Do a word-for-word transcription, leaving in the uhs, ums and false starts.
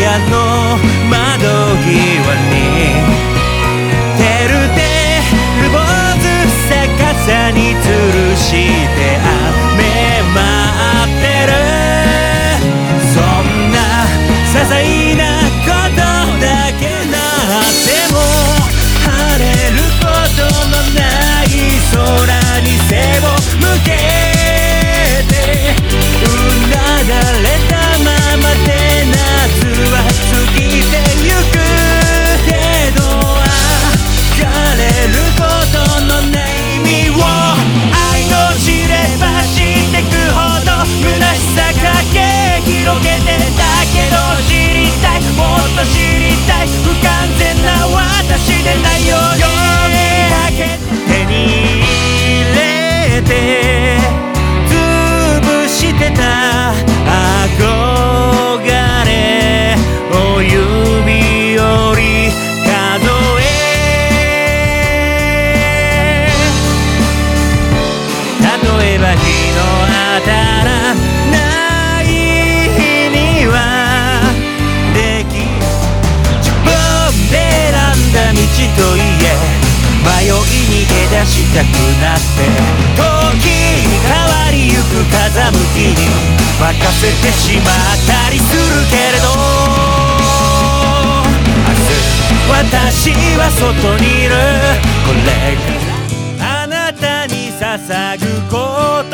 屋の窓際にてるてる坊主逆さに吊るして雨待ってる。そんな些細なことだけなっても晴れることのない空に背を向けてうなだれたままで夏は過ぎてゆくけど枯れることのない意味を愛の知れば知ってくほど虚しさかけ広げてだけど知りたいもっと知りたい不完全な私でないようにだけ手に入れて潰してた憧れを指折り数え例えば日の当たらない日にはでき自分で選んだ道といえ迷いに出だしたくなって時に変わりゆく風向きに任せてしまったりするけれど明日私は外にいるこれからあなたに捧ぐこと